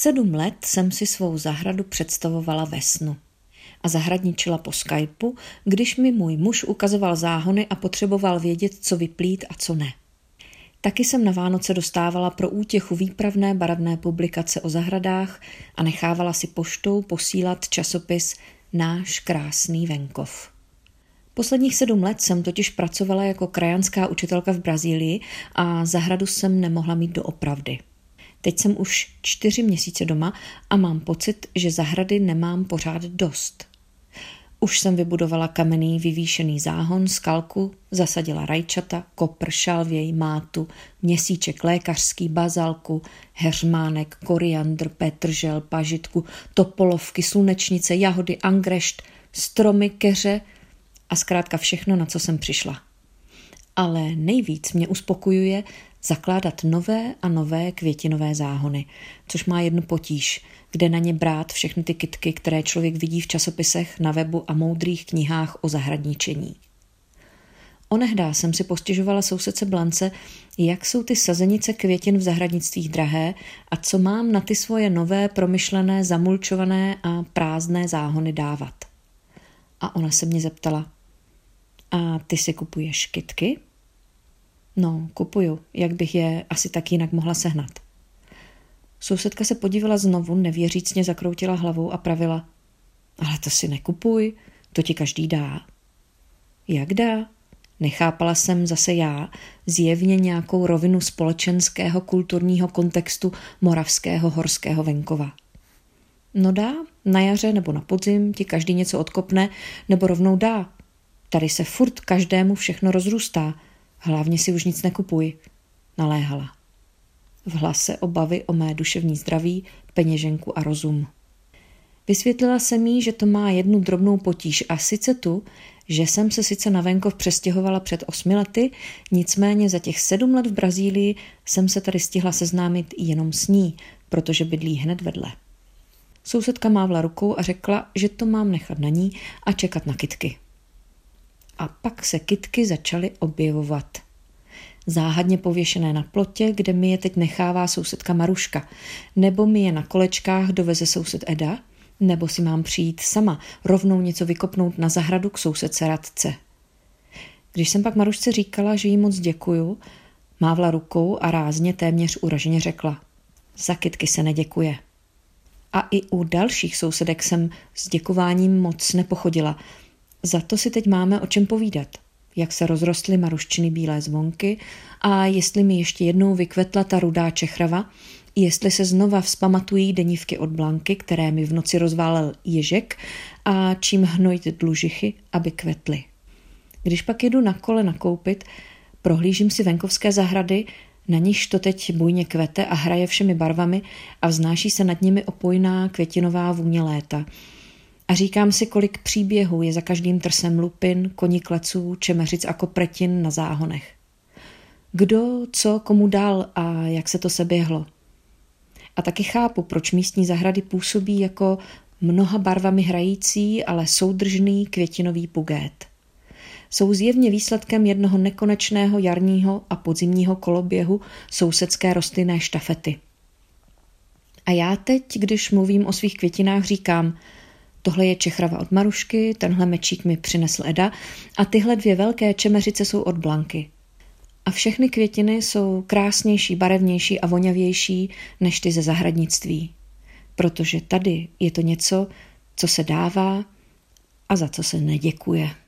7 let jsem si svou zahradu představovala ve snu a zahradničila po Skypeu, když mi můj muž ukazoval záhony a potřeboval vědět, co vyplít a co ne. Taky jsem na Vánoce dostávala pro útěchu výpravné barevné publikace o zahradách a nechávala si poštou posílat časopis Náš krásný venkov. Posledních 7 let jsem totiž pracovala jako krajanská učitelka v Brazílii a zahradu jsem nemohla mít doopravdy. Teď jsem už 4 měsíce doma a mám pocit, že zahrady nemám pořád dost. Už jsem vybudovala kamenný vyvýšený záhon, skalku, zasadila rajčata, kopr, šalvěj, mátu, měsíček lékařský, bazalku, heřmánek, koriandr, petržel, pažitku, topolovky, slunečnice, jahody, angrešt, stromy, keře a zkrátka všechno, na co jsem přišla. Ale nejvíc mě uspokojuje zakládat nové a nové květinové záhony, což má jednu potíž, kde na ně brát všechny ty kytky, které člověk vidí v časopisech, na webu a moudrých knihách o zahradničení. Onehdá jsem si postěžovala sousedce Blance, jak jsou ty sazenice květin v zahradnictvích drahé a co mám na ty svoje nové, promyšlené, zamulčované a prázdné záhony dávat. A ona se mě zeptala, a ty si kupuješ kytky? No, kupuju, jak bych je asi tak jinak mohla sehnat. Sousedka se podívala znovu, nevěřícně zakroutila hlavou a pravila, ale to si nekupuj, to ti každý dá. Jak dá? Nechápala jsem zase já zjevně nějakou rovinu společenského kulturního kontextu moravského horského venkova. No dá, na jaře nebo na podzim ti každý něco odkopne, nebo rovnou dá. Tady se furt každému všechno rozrůstá, hlavně si už nic nekupuj, naléhala. V hlase obavy o mé duševní zdraví, peněženku a rozum. Vysvětlila jsem jí, že to má jednu drobnou potíž a sice tu, že jsem se sice na venkov přestěhovala před 8 lety, nicméně za těch 7 let v Brazílii jsem se tady stihla seznámit jenom s ní, protože bydlí hned vedle. Sousedka mávla rukou a řekla, že to mám nechat na ní a čekat na kytky. A pak se kytky začaly objevovat. Záhadně pověšené na plotě, kde mi je teď nechává sousedka Maruška, nebo mi je na kolečkách doveze soused Eda, nebo si mám přijít sama, rovnou něco vykopnout na zahradu k sousedce Radce. Když jsem pak Marušce říkala, že jí moc děkuju, mávla rukou a rázně téměř uraženě řekla, za kytky se neděkuje. A i u dalších sousedek jsem s děkováním moc nepochodila, za to si teď máme o čem povídat. Jak se rozrostly Maruščiny bílé zvonky a jestli mi ještě jednou vykvetla ta rudá čechrava, jestli se znova vzpamatují denívky od Blanky, které mi v noci rozválel ježek a čím hnojit dlužichy, aby kvetly. Když pak jedu na kole nakoupit, prohlížím si venkovské zahrady, na nichž to teď bujně kvete a hraje všemi barvami a vznáší se nad nimi opojná květinová vůně léta. A říkám si, kolik příběhů je za každým trsem lupin, konikleců, čemeřic a kopretin na záhonech. Kdo, co, komu dal a jak se to seběhlo. A taky chápu, proč místní zahrady působí jako mnoha barvami hrající, ale soudržný květinový pugét. Jsou zjevně výsledkem jednoho nekonečného jarního a podzimního koloběhu sousedské rostlinné štafety. A já teď, když mluvím o svých květinách, říkám, tohle je čechrava od Marušky, tenhle mečík mi přinesl Eda a tyhle 2 velké čemeřice jsou od Blanky. A všechny květiny jsou krásnější, barevnější a voňavější než ty ze zahradnictví. Protože tady je to něco, co se dává a za co se neděkuje.